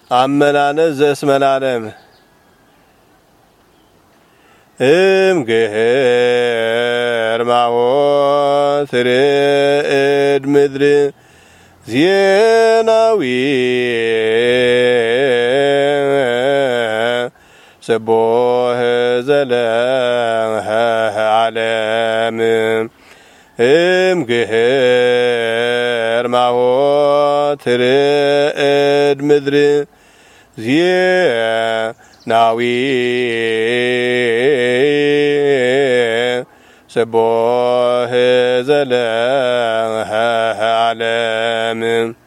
አመናነስ ዘእስመላለም እምግህር ማሆት ርዕድ ምድር ዜናዊ ስቡሕ ዘለዓለም እምግህር ማሆት ርዕድ ምድር ዜናዊ ስቡሕ ዘለዓለም